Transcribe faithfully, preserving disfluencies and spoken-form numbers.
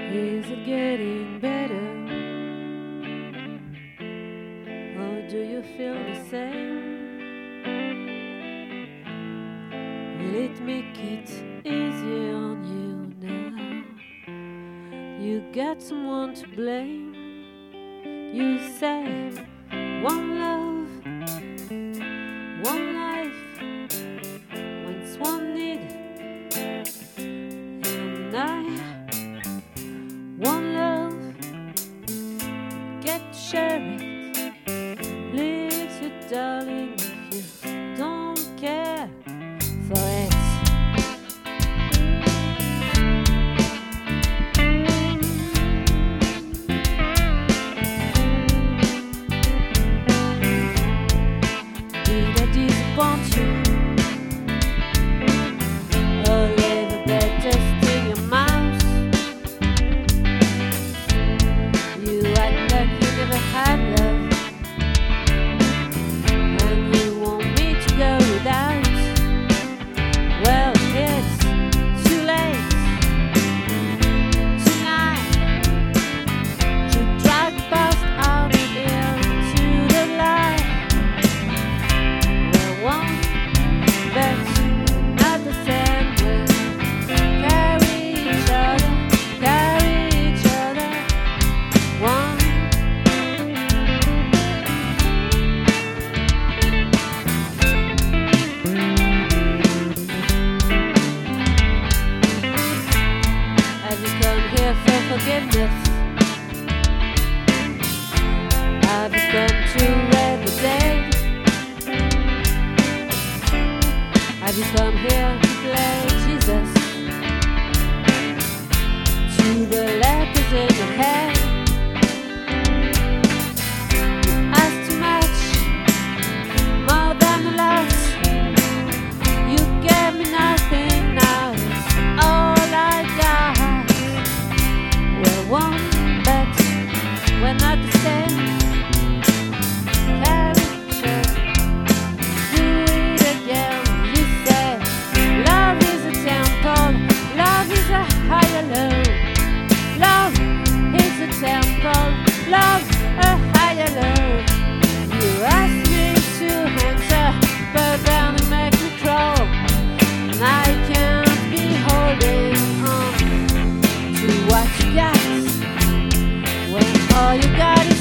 Is it getting better? Or do you feel the same? Will it make it easier on you now? You got someone to blame. You say one love, one life, once one need, and I one love, get to share it. Please, you darling, if you don't care for it. Did I disappoint you? Or leave a bad taste in your mouth? You act like you never had love, and you want me to go without. Well, it's too late tonight to drag the past out into the light. We're one, but not the same. We carry each other, carry each other. One. Have you come here for forgiveness? Have you come to read the day? Have you come here to play Jesus? To the letters in your head? You ask too much, more than a lot. You gave me nothing, now it's all I got. We're one, but we're not the same. Character, do it again. You say love is a temple, love is a higher low. Love is a temple, love a higher low. You ask me to answer, but then you make me crawl, and I can't be holding on to what you got when all you got is